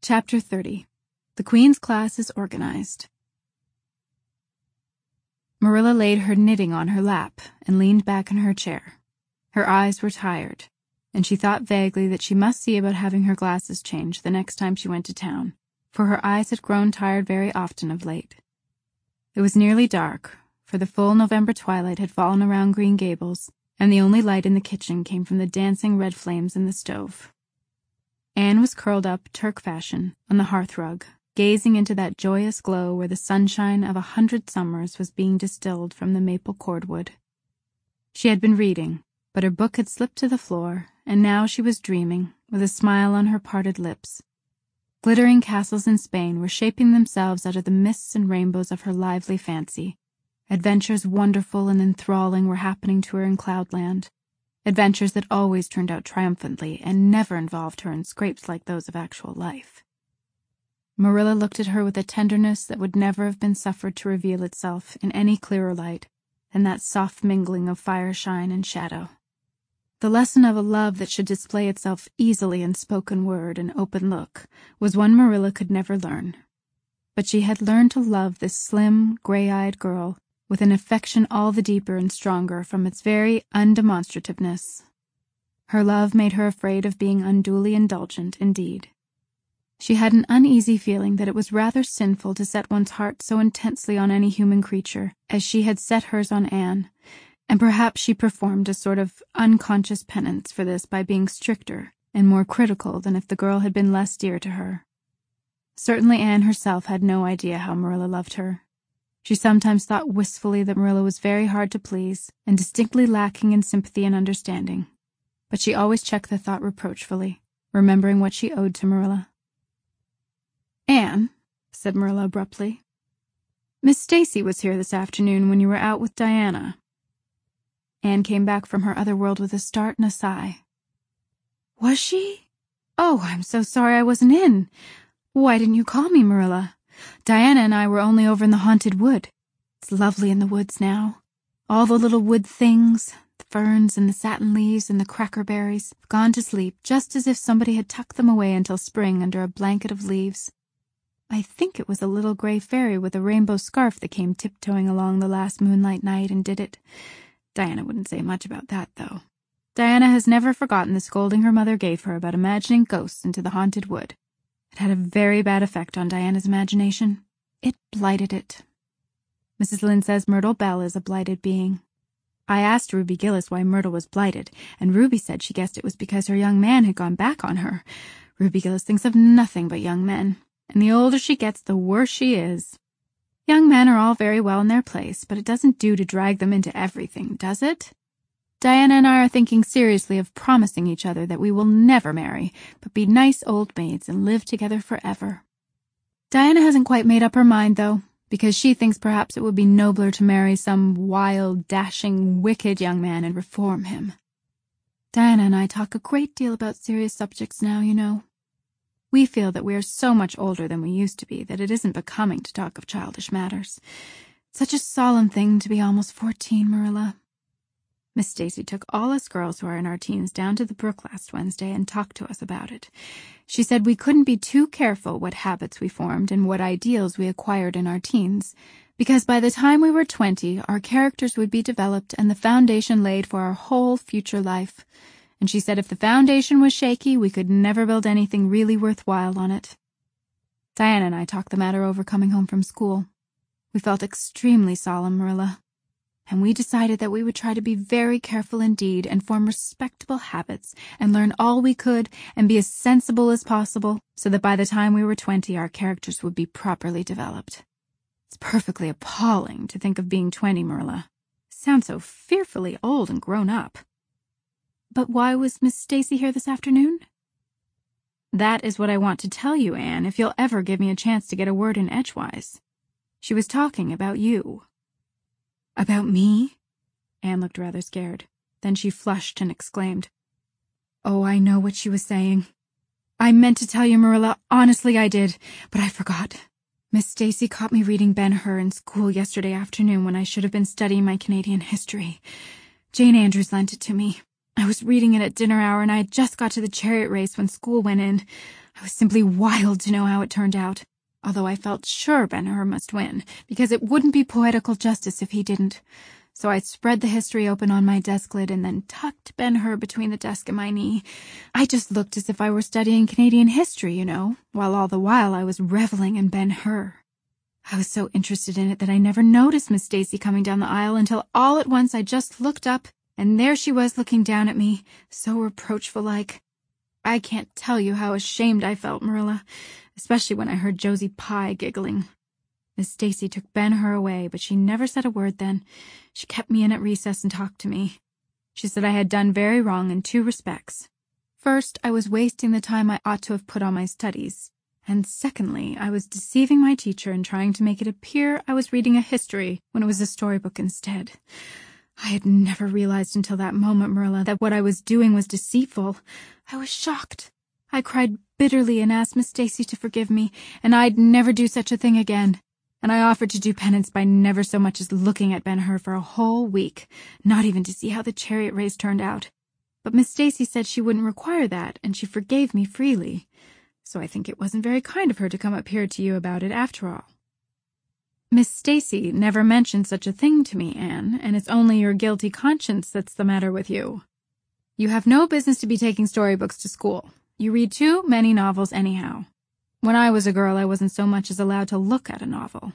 Chapter 30. The Queen's Class is Organized. Marilla laid her knitting on her lap and leaned back in her chair. Her eyes were tired, and she thought vaguely that she must see about having her glasses changed the next time she went to town, for her eyes had grown tired very often of late. It was nearly dark, for the full November twilight had fallen around Green Gables, and the only light in the kitchen came from the dancing red flames in the stove. Anne was curled up, Turk fashion, on the hearthrug, gazing into that joyous glow where the sunshine of 100 summers was being distilled from the maple cordwood. She had been reading, but her book had slipped to the floor, and now she was dreaming, with a smile on her parted lips. Glittering castles in Spain were shaping themselves out of the mists and rainbows of her lively fancy. Adventures wonderful and enthralling were happening to her in Cloudland. Adventures that always turned out triumphantly and never involved her in scrapes like those of actual life. Marilla looked at her with a tenderness that would never have been suffered to reveal itself in any clearer light than that soft mingling of fireshine and shadow. The lesson of a love that should display itself easily in spoken word and open look was one Marilla could never learn. But she had learned to love this slim, gray-eyed girl with an affection all the deeper and stronger from its very undemonstrativeness. Her love made her afraid of being unduly indulgent, indeed. She had an uneasy feeling that it was rather sinful to set one's heart so intensely on any human creature as she had set hers on Anne, and perhaps she performed a sort of unconscious penance for this by being stricter and more critical than if the girl had been less dear to her. Certainly Anne herself had no idea how Marilla loved her. She sometimes thought wistfully that Marilla was very hard to please and distinctly lacking in sympathy and understanding, but she always checked the thought reproachfully, remembering what she owed to Marilla. "Anne," said Marilla abruptly, "Miss Stacy was here this afternoon when you were out with Diana." Anne came back from her other world with a start and a sigh. "Was she? Oh, I'm so sorry I wasn't in. Why didn't you call me, Marilla? Diana and I were only over in the haunted wood. It's lovely in the woods now. All the little wood things, the ferns and the satin leaves and the crackerberries, have gone to sleep just as if somebody had tucked them away until spring under a blanket of leaves. I think it was a little gray fairy with a rainbow scarf that came tiptoeing along the last moonlight night and did it. Diana wouldn't say much about that, though. Diana has never forgotten the scolding her mother gave her about imagining ghosts into the haunted wood. It had a very bad effect on Diana's imagination. It blighted it. Mrs. Lynde says Myrtle Bell is a blighted being. I asked Ruby Gillis why Myrtle was blighted, and Ruby said she guessed it was because her young man had gone back on her. Ruby Gillis thinks of nothing but young men, and the older she gets, the worse she is. Young men are all very well in their place, but it doesn't do to drag them into everything, does it? Diana and I are thinking seriously of promising each other that we will never marry, but be nice old maids and live together forever. Diana hasn't quite made up her mind, though, because she thinks perhaps it would be nobler to marry some wild, dashing, wicked young man and reform him. Diana and I talk a great deal about serious subjects now, you know. We feel that we are so much older than we used to be that it isn't becoming to talk of childish matters. It's such a solemn thing to be almost 14, Marilla. Miss Stacy took all us girls who are in our teens down to the brook last Wednesday and talked to us about it. She said we couldn't be too careful what habits we formed and what ideals we acquired in our teens, because by the time we were 20, our characters would be developed and the foundation laid for our whole future life. And she said if the foundation was shaky, we could never build anything really worthwhile on it. Diana and I talked the matter over coming home from school. We felt extremely solemn, Marilla. And we decided that we would try to be very careful indeed and form respectable habits and learn all we could and be as sensible as possible so that by the time we were 20 our characters would be properly developed. It's perfectly appalling to think of being 20, Marilla. It sounds so fearfully old and grown up. But why was Miss Stacy here this afternoon? That is what I want to tell you, Anne, if you'll ever give me a chance to get a word in edgewise. She was talking about you. About me? Anne looked rather scared. Then she flushed and exclaimed, "Oh, I know what she was saying. I meant to tell you, Marilla, honestly I did, but I forgot. Miss Stacy caught me reading Ben-Hur in school yesterday afternoon when I should have been studying my Canadian history. Jane Andrews lent it to me. I was reading it at dinner hour and I had just got to the chariot race when school went in. I was simply wild to know how it turned out, although I felt sure Ben-Hur must win, because it wouldn't be poetical justice if he didn't. So I spread the history open on my desk lid and then tucked Ben-Hur between the desk and my knee. I just looked as if I were studying Canadian history, while all the while I was reveling in Ben-Hur. I was so interested in it that I never noticed Miss Stacy coming down the aisle until all at once I just looked up, and there she was looking down at me, so reproachful-like. I can't tell you how ashamed I felt, Marilla, especially when I heard Josie Pye giggling. Miss Stacy took Ben-Hur away, but she never said a word then. She kept me in at recess and talked to me. She said I had done very wrong in 2 respects. First, I was wasting the time I ought to have put on my studies. And secondly, I was deceiving my teacher and trying to make it appear I was reading a history when it was a storybook instead. I had never realized until that moment, Marilla, that what I was doing was deceitful. I was shocked. I cried bitterly and asked Miss Stacy to forgive me, and I'd never do such a thing again. And I offered to do penance by never so much as looking at Ben-Hur for a whole week, not even to see how the chariot race turned out. But Miss Stacy said she wouldn't require that, and she forgave me freely. So I think it wasn't very kind of her to come up here to you about it after all. Miss Stacy never mentioned such a thing to me, Anne, and it's only your guilty conscience that's the matter with you. You have no business to be taking storybooks to school. You read too many novels anyhow. When I was a girl, I wasn't so much as allowed to look at a novel.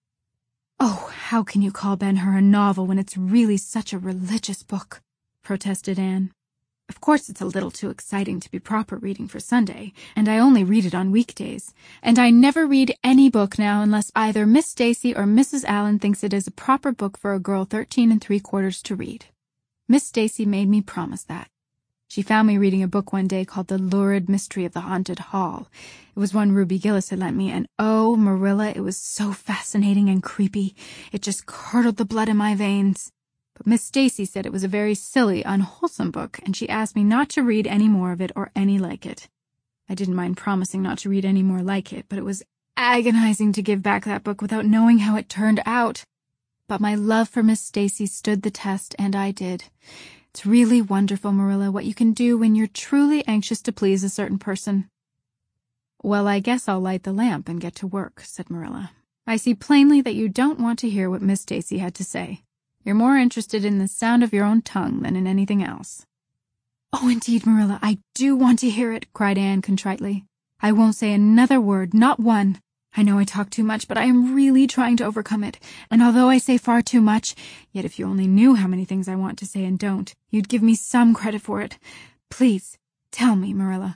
Oh, how can you call Ben-Hur a novel when it's really such a religious book? Protested Anne. Of course it's a little too exciting to be proper reading for Sunday, and I only read it on weekdays. And I never read any book now unless either Miss Stacy or Mrs. Allen thinks it is a proper book for a girl 13 3/4 to read. Miss Stacy made me promise that. She found me reading a book one day called The Lurid Mystery of the Haunted Hall. It was one Ruby Gillis had lent me, and oh, Marilla, it was so fascinating and creepy. It just curdled the blood in my veins. But Miss Stacy said it was a very silly, unwholesome book, and she asked me not to read any more of it or any like it. I didn't mind promising not to read any more like it, but it was agonizing to give back that book without knowing how it turned out. But my love for Miss Stacy stood the test, and I did. It's really wonderful, Marilla, what you can do when you're truly anxious to please a certain person. Well, I guess I'll light the lamp and get to work, said Marilla. I see plainly that you don't want to hear what Miss Stacy had to say. You're more interested in the sound of your own tongue than in anything else. Oh, indeed, Marilla, I do want to hear it, cried Anne contritely. I won't say another word, not one. I know I talk too much, but I am really trying to overcome it, and although I say far too much, yet if you only knew how many things I want to say and don't, you'd give me some credit for it. Please, tell me, Marilla.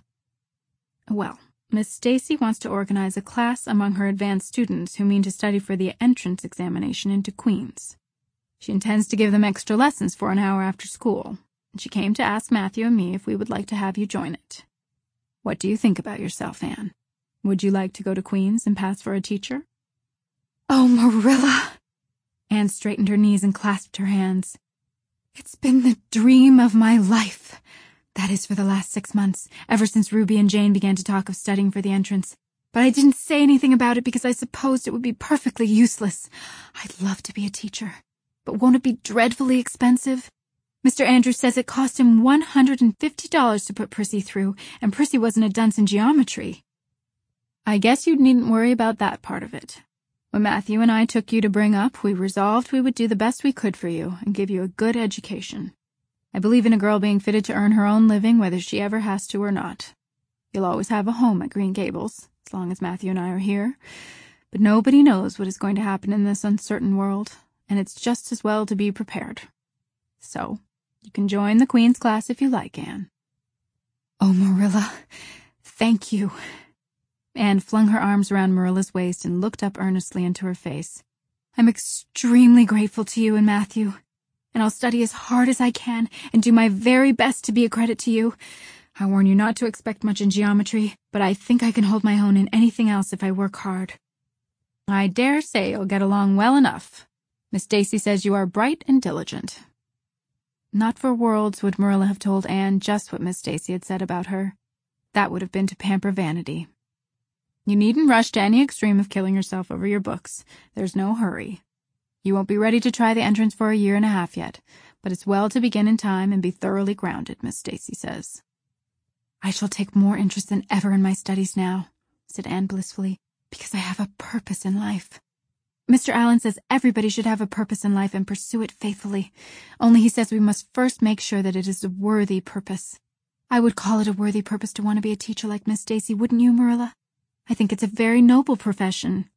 Well, Miss Stacy wants to organize a class among her advanced students who mean to study for the entrance examination into Queen's. She intends to give them extra lessons for an hour after school, and she came to ask Matthew and me if we would like to have you join it. What do you think about yourself, Anne? Would you like to go to Queen's and pass for a teacher? Oh, Marilla! Anne straightened her knees and clasped her hands. It's been the dream of my life. That is for the last 6 months, ever since Ruby and Jane began to talk of studying for the entrance. But I didn't say anything about it because I supposed it would be perfectly useless. I'd love to be a teacher. But won't it be dreadfully expensive? Mr. Andrews says it cost him $150 to put Prissy through, and Prissy wasn't a dunce in geometry. I guess you needn't worry about that part of it. When Matthew and I took you to bring up, we resolved we would do the best we could for you and give you a good education. I believe in a girl being fitted to earn her own living, whether she ever has to or not. You'll always have a home at Green Gables, as long as Matthew and I are here. But nobody knows what is going to happen in this uncertain world, and it's just as well to be prepared. So, you can join the Queen's class if you like, Anne. Oh, Marilla, thank you. Anne flung her arms around Marilla's waist and looked up earnestly into her face. I'm extremely grateful to you and Matthew, and I'll study as hard as I can and do my very best to be a credit to you. I warn you not to expect much in geometry, but I think I can hold my own in anything else if I work hard. I dare say you'll get along well enough. Miss Stacy says you are bright and diligent. Not for worlds would Marilla have told Anne just what Miss Stacy had said about her. That would have been to pamper vanity. You needn't rush to any extreme of killing yourself over your books. There's no hurry. You won't be ready to try the entrance for 1.5 years yet, but it's well to begin in time and be thoroughly grounded, Miss Stacy says. I shall take more interest than ever in my studies now, said Anne blissfully, because I have a purpose in life. Mr. Allen says everybody should have a purpose in life and pursue it faithfully, only he says we must first make sure that it is a worthy purpose. I would call it a worthy purpose to want to be a teacher like Miss Stacy, wouldn't you, Marilla? I think it's a very noble profession.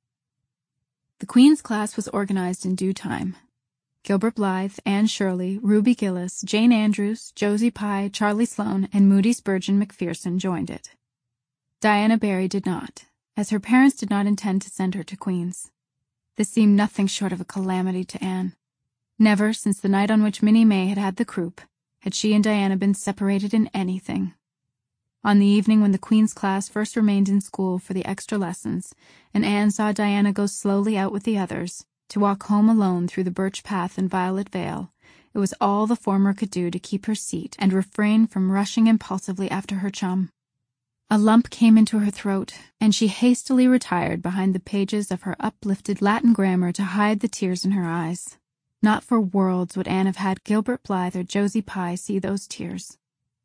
The Queen's class was organized in due time. Gilbert Blythe, Anne Shirley, Ruby Gillis, Jane Andrews, Josie Pye, Charlie Sloane, and Moody Spurgeon McPherson joined it. Diana Barry did not, as her parents did not intend to send her to Queen's. This seemed nothing short of a calamity to Anne. Never, since the night on which Minnie May had had the croup, had she and Diana been separated in anything. On the evening when the Queen's class first remained in school for the extra lessons, and Anne saw Diana go slowly out with the others, to walk home alone through the birch path and violet vale, it was all the former could do to keep her seat and refrain from rushing impulsively after her chum. A lump came into her throat, and she hastily retired behind the pages of her uplifted Latin grammar to hide the tears in her eyes. Not for worlds would Anne have had Gilbert Blythe or Josie Pye see those tears.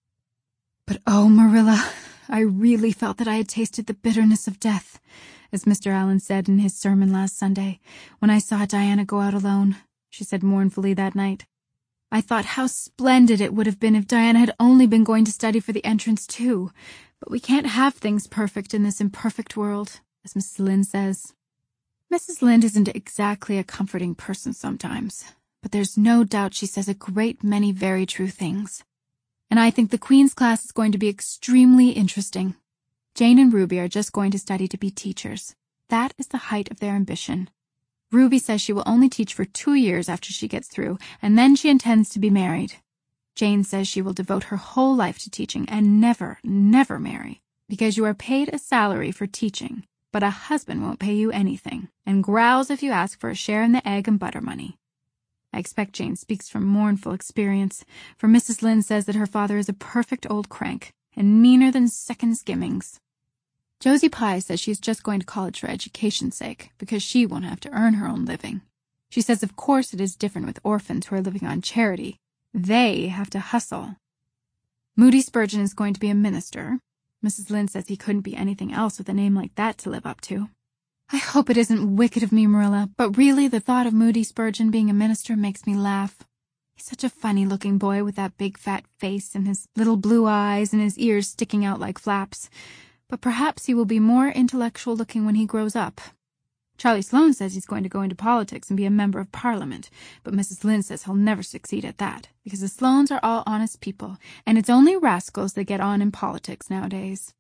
But oh, Marilla, I really felt that I had tasted the bitterness of death, as Mr. Allen said in his sermon last Sunday, when I saw Diana go out alone, she said mournfully that night. I thought how splendid it would have been if Diana had only been going to study for the entrance too, but we can't have things perfect in this imperfect world, as Mrs. Lynde says. Mrs. Lynde isn't exactly a comforting person sometimes, but there's no doubt she says a great many very true things. And I think the Queen's class is going to be extremely interesting. Jane and Ruby are just going to study to be teachers. That is the height of their ambition. Ruby says she will only teach for 2 years after she gets through, and then she intends to be married. Jane says she will devote her whole life to teaching and never, never marry, because you are paid a salary for teaching, but a husband won't pay you anything, and growls if you ask for a share in the egg and butter money. I expect Jane speaks from mournful experience, for Mrs. Lynde says that her father is a perfect old crank, and meaner than second skimmings. Josie Pye says she's just going to college for education's sake, because she won't have to earn her own living. She says of course it is different with orphans who are living on charity. They have to hustle. Moody Spurgeon is going to be a minister. Mrs. Lynde says he couldn't be anything else with a name like that to live up to. I hope it isn't wicked of me, Marilla, but really the thought of Moody Spurgeon being a minister makes me laugh. He's such a funny-looking boy with that big fat face and his little blue eyes and his ears sticking out like flaps. But perhaps he will be more intellectual-looking when he grows up. Charlie Sloane says he's going to go into politics and be a member of Parliament, but Mrs. Lynde says he'll never succeed at that, because the Sloanes are all honest people, and it's only rascals that get on in politics nowadays.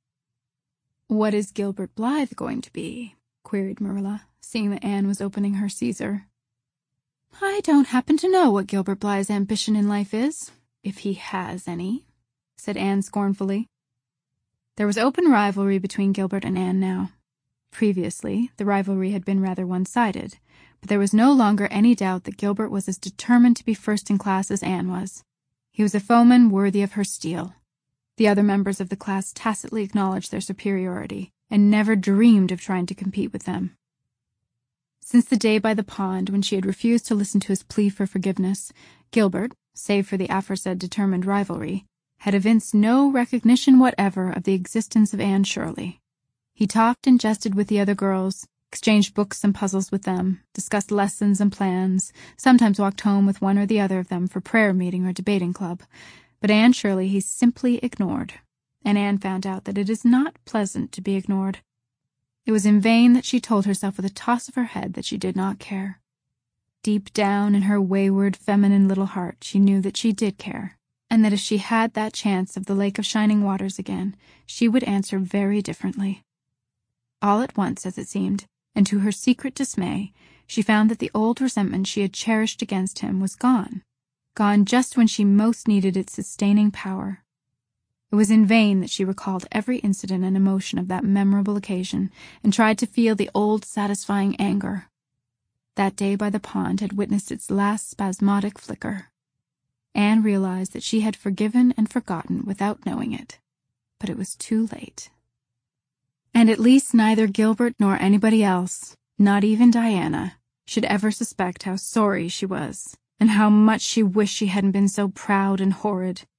What is Gilbert Blythe going to be? Queried Marilla, seeing that Anne was opening her Caesar. I don't happen to know what Gilbert Blythe's ambition in life is, if he has any, said Anne scornfully. There was open rivalry between Gilbert and Anne now. Previously, the rivalry had been rather one-sided, but there was no longer any doubt that Gilbert was as determined to be first in class as Anne was. He was a foeman worthy of her steel. The other members of the class tacitly acknowledged their superiority, and never dreamed of trying to compete with them. Since the day by the pond when she had refused to listen to his plea for forgiveness, Gilbert, save for the aforesaid determined rivalry, had evinced no recognition whatever of the existence of Anne Shirley. He talked and jested with the other girls, exchanged books and puzzles with them, discussed lessons and plans, sometimes walked home with one or the other of them for prayer meeting or debating club, but Anne Shirley he simply ignored, and Anne found out that it is not pleasant to be ignored. It was in vain that she told herself with a toss of her head that she did not care. Deep down in her wayward, feminine little heart she knew that she did care, and that if she had that chance of the Lake of Shining Waters again, she would answer very differently. All at once, as it seemed, and to her secret dismay, she found that the old resentment she had cherished against him was gone just when she most needed its sustaining power. It was in vain that she recalled every incident and emotion of that memorable occasion and tried to feel the old satisfying anger. That day by the pond had witnessed its last spasmodic flicker. Anne realized that she had forgiven and forgotten without knowing it, but it was too late. And at least neither Gilbert nor anybody else, not even Diana, should ever suspect how sorry she was, and how much she wished she hadn't been so proud and horrid.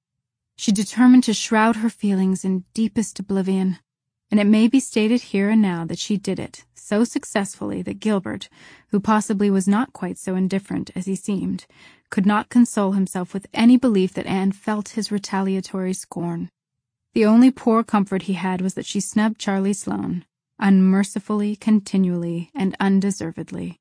She determined to shroud her feelings in deepest oblivion, and it may be stated here and now that she did it so successfully that Gilbert, who possibly was not quite so indifferent as he seemed, could not console himself with any belief that Anne felt his retaliatory scorn. The only poor comfort he had was that she snubbed Charlie Sloane, unmercifully, continually, and undeservedly.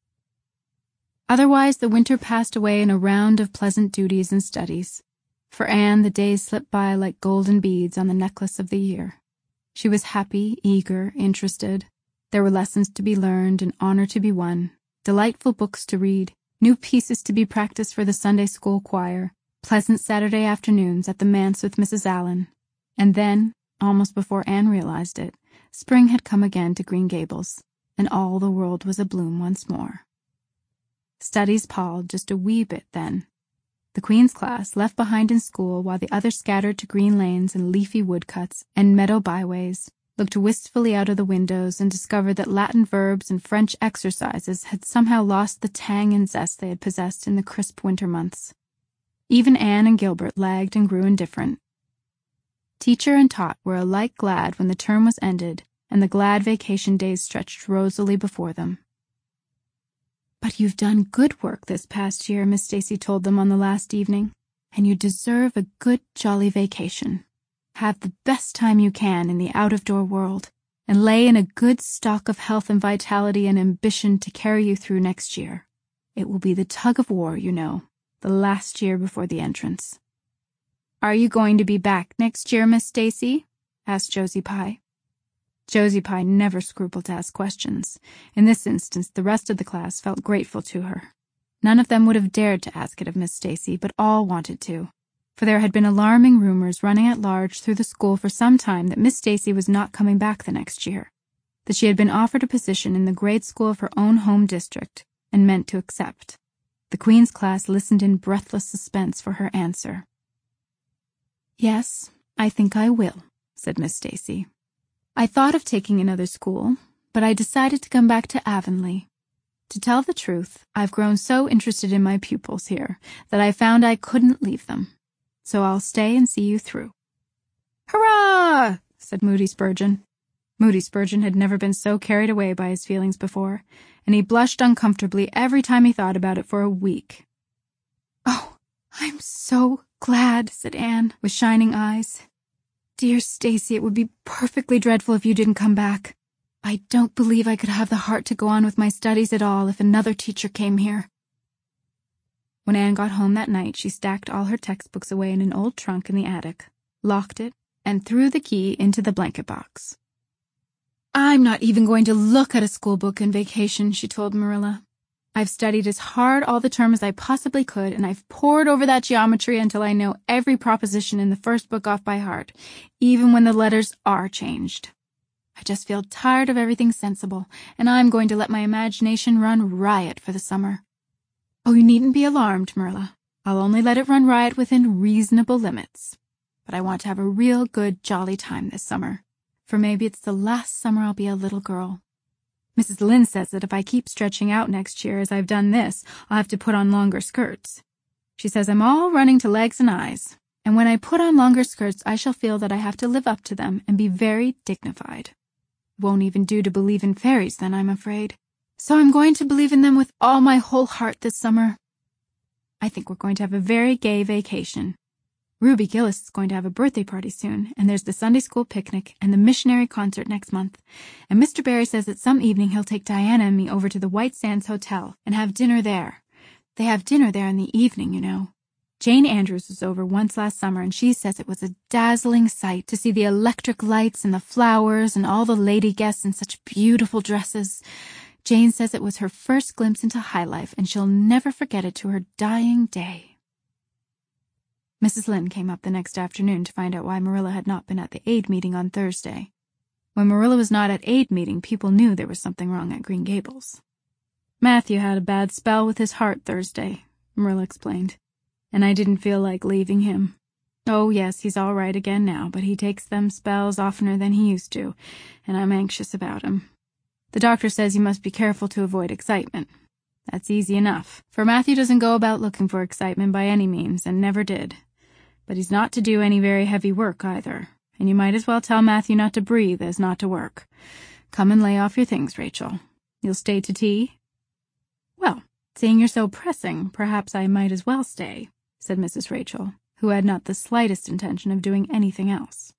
Otherwise, the winter passed away in a round of pleasant duties and studies. For Anne, the days slipped by like golden beads on the necklace of the year. She was happy, eager, interested. There were lessons to be learned and honor to be won, delightful books to read, new pieces to be practiced for the Sunday school choir, pleasant Saturday afternoons at the manse with Mrs. Allen. And then, almost before Anne realized it, spring had come again to Green Gables, and all the world was abloom once more. Studies palled just a wee bit then. The Queen's class, left behind in school while the others scattered to green lanes and leafy woodcuts and meadow byways, looked wistfully out of the windows and discovered that Latin verbs and French exercises had somehow lost the tang and zest they had possessed in the crisp winter months. Even Anne and Gilbert lagged and grew indifferent. Teacher and taught were alike glad when the term was ended and the glad vacation days stretched rosily before them. "But you've done good work this past year," Miss Stacy told them on the last evening, "and you deserve a good, jolly vacation. Have the best time you can in the out-of-door world, and lay in a good stock of health and vitality and ambition to carry you through next year. It will be the tug-of-war, you know, the last year before the entrance." "Are you going to be back next year, Miss Stacy?" asked Josie Pye. Josie Pye never scrupled to ask questions. In this instance, the rest of the class felt grateful to her. None of them would have dared to ask it of Miss Stacy, but all wanted to, for there had been alarming rumors running at large through the school for some time that Miss Stacy was not coming back the next year, that she had been offered a position in the grade school of her own home district, and meant to accept. The Queen's class listened in breathless suspense for her answer. "Yes, I think I will," said Miss Stacy. "I thought of taking another school, but I decided to come back to Avonlea. To tell the truth, I've grown so interested in my pupils here that I found I couldn't leave them. So I'll stay and see you through." "Hurrah!" said Moody Spurgeon. Moody Spurgeon had never been so carried away by his feelings before, and he blushed uncomfortably every time he thought about it for a week. "Oh, I'm so glad," said Anne, with shining eyes. "Dear Stacy, it would be perfectly dreadful if you didn't come back. I don't believe I could have the heart to go on with my studies at all if another teacher came here." When Anne got home that night, she stacked all her textbooks away in an old trunk in the attic, locked it, and threw the key into the blanket box. "I'm not even going to look at a school book in vacation," she told Marilla. "I've studied as hard all the term as I possibly could, and I've pored over that geometry until I know every proposition in the first book off by heart, even when the letters are changed. I just feel tired of everything sensible, and I'm going to let my imagination run riot for the summer. Oh, you needn't be alarmed, Marilla. I'll only let it run riot within reasonable limits. But I want to have a real good, jolly time this summer, for maybe it's the last summer I'll be a little girl. Mrs. Lynde says that if I keep stretching out next year as I've done this, I'll have to put on longer skirts. She says I'm all running to legs and eyes, and when I put on longer skirts I shall feel that I have to live up to them and be very dignified. Won't even do to believe in fairies then, I'm afraid. So I'm going to believe in them with all my whole heart this summer. I think we're going to have a very gay vacation. Ruby Gillis is going to have a birthday party soon, and there's the Sunday school picnic and the missionary concert next month, and Mr. Barry says that some evening he'll take Diana and me over to the White Sands Hotel and have dinner there. They have dinner there in the evening, you know. Jane Andrews was over once last summer, and she says it was a dazzling sight to see the electric lights and the flowers and all the lady guests in such beautiful dresses. Jane says it was her first glimpse into high life, and she'll never forget it to her dying day. Mrs. Lynde came up the next afternoon to find out why Marilla had not been at the aid meeting on Thursday. When Marilla was not at aid meeting, people knew there was something wrong at Green Gables. "Matthew had a bad spell with his heart Thursday," Marilla explained, "and I didn't feel like leaving him. Oh, yes, he's all right again now, but he takes them spells oftener than he used to, and I'm anxious about him. The doctor says you must be careful to avoid excitement. That's easy enough, for Matthew doesn't go about looking for excitement by any means, and never did. But he's not to do any very heavy work either, and you might as well tell Matthew not to breathe as not to work. Come and lay off your things, Rachel. You'll stay to tea?" "Well, seeing you're so pressing, perhaps I might as well stay," said Mrs. Rachel, who had not the slightest intention of doing anything else.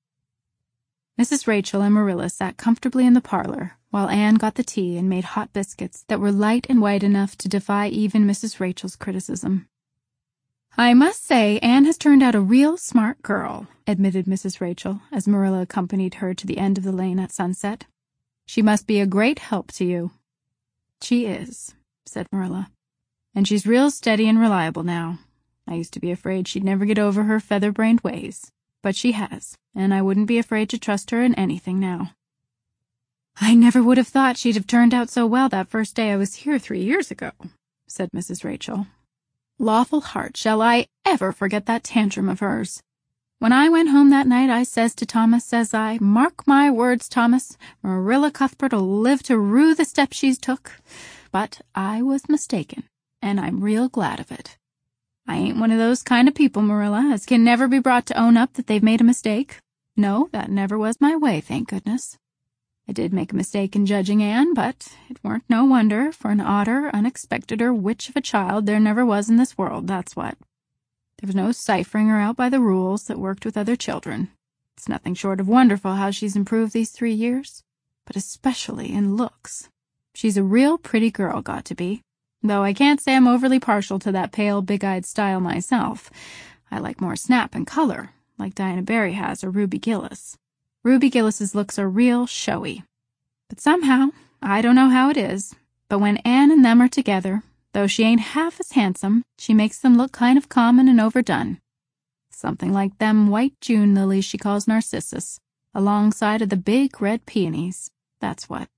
Mrs. Rachel and Marilla sat comfortably in the parlor, while Anne got the tea and made hot biscuits that were light and white enough to defy even Mrs. Rachel's criticism. "I must say Anne has turned out a real smart girl," admitted Mrs. Rachel, as Marilla accompanied her to the end of the lane at sunset. "She must be a great help to you." "She is," said Marilla. "And she's real steady and reliable now. I used to be afraid she'd never get over her feather-brained ways. But she has, and I wouldn't be afraid to trust her in anything now." "I never would have thought she'd have turned out so well that first day I was here 3 years ago," said Mrs. Rachel. "Lawful heart, shall I ever forget that tantrum of hers. When I went home that night, I says to Thomas, says I, 'Mark my words, Thomas, Marilla Cuthbert'll live to rue the step she's took.' But I was mistaken, and I'm real glad of it. I ain't one of those kind of people, Marilla, as can never be brought to own up that they've made a mistake. No, that never was my way, thank goodness. I did make a mistake in judging Anne, but it weren't no wonder, for an odder, unexpecteder witch of a child there never was in this world, that's what. There was no ciphering her out by the rules that worked with other children. It's nothing short of wonderful how she's improved these 3 years, but especially in looks. She's a real pretty girl, got to be. Though I can't say I'm overly partial to that pale, big-eyed style myself. I like more snap and color, like Diana Barry has or Ruby Gillis. Ruby Gillis's looks are real showy. But somehow, I don't know how it is, but when Anne and them are together, though she ain't half as handsome, she makes them look kind of common and overdone. Something like them white June lilies she calls narcissus, alongside of the big red peonies. That's what.